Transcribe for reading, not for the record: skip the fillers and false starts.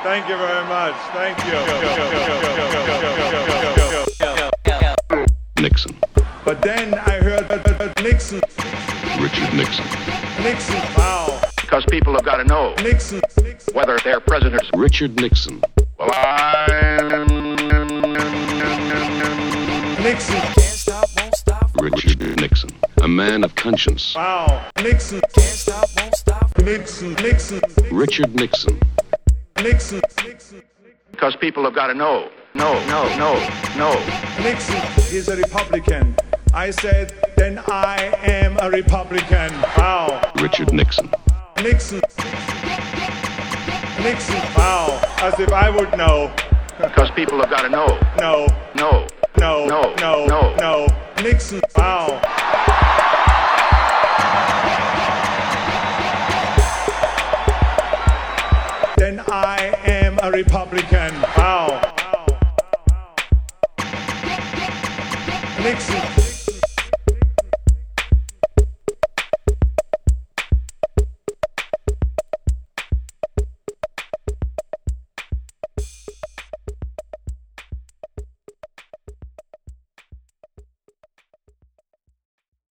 Thank you very much. Thank you. Nixon. But then I heard Nixon. Richard Nixon. Nixon. Wow. Because people have got to know Nixon. whether their president's. Richard Nixon. Well, I'm Nixon. Can't stop, won't stop. Richard Nixon. A man of conscience. Wow. Nixon. Can't stop, won't stop. Nixon. Nixon. Richard Nixon. Nixon. because people have got to know. No. Nixon is a Republican. I said, then I am a Republican. Wow. Richard Nixon. Nixon. Wow. As if I would know. Because people have got to know. No. Nixon. Wow. Then I am a Republican. Wow. Nixon.